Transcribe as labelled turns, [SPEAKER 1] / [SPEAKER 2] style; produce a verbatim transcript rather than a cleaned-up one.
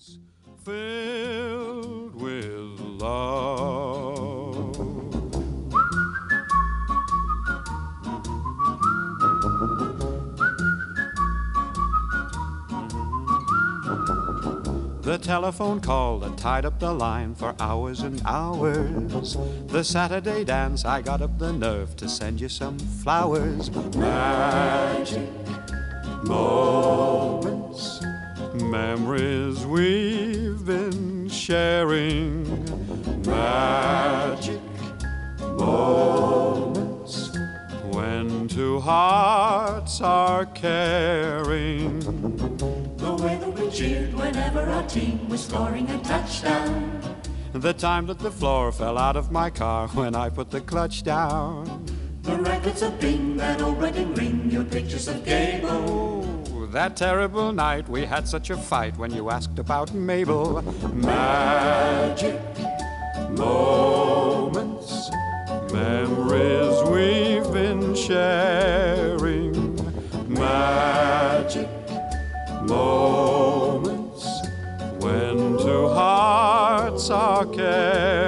[SPEAKER 1] moments filled with love. The telephone called and tied up the line for hours and hours. The Saturday dance, I got up the nerve to send you some flowers. Magic moments, memories we've been sharing. Magic moments, when two hearts are caring.
[SPEAKER 2] The way that we cheered whenever our team was scoring a touchdown.
[SPEAKER 1] The time that the floor fell out of my car when I put the clutch down.
[SPEAKER 2] The records of Bing, that old wedding ring, your pictures of Gable.
[SPEAKER 1] Oh, that terrible night we had such a fight when you asked about Mabel. Magic moments, memories we've been sharing. Magic moments, when two hearts are caring.